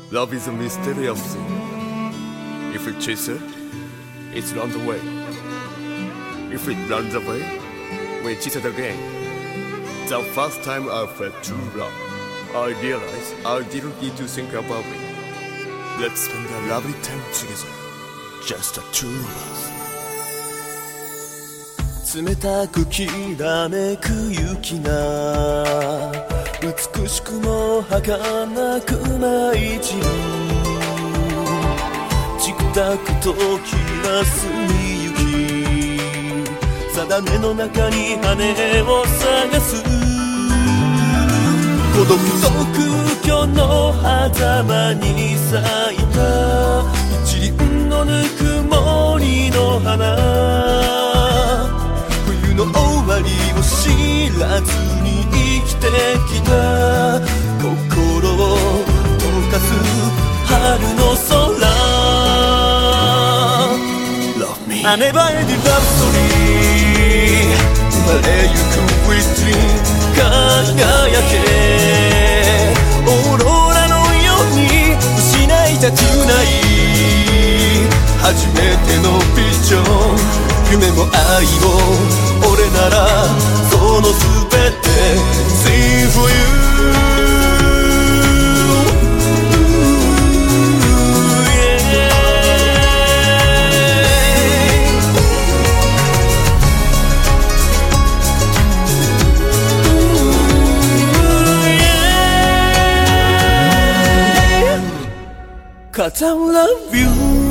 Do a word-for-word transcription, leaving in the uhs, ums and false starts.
Love is a mysterious thing. If we chase it, it runs away. If it runs away, we chase it again. The first time I felt true love, I realized I didn't need to think about it. Let's spend a lovely time together. Just the two of us. 冷たくきらめく雪が美しくも儚く舞い散る。チクタクときらすみゆき、定めの中に羽を探す。孤独と空虚の狭間に咲いた一輪のぬくもりの花。冬の終わりを知らずに生きてきた。心を溶かす春の空。 Love me 雨ばえでラプソディ生まれゆくウィットリー輝け。オーロラのように失いたくない。初めてのビジョン、夢も愛も俺ならそのすべて Sing for you 'Cause I love you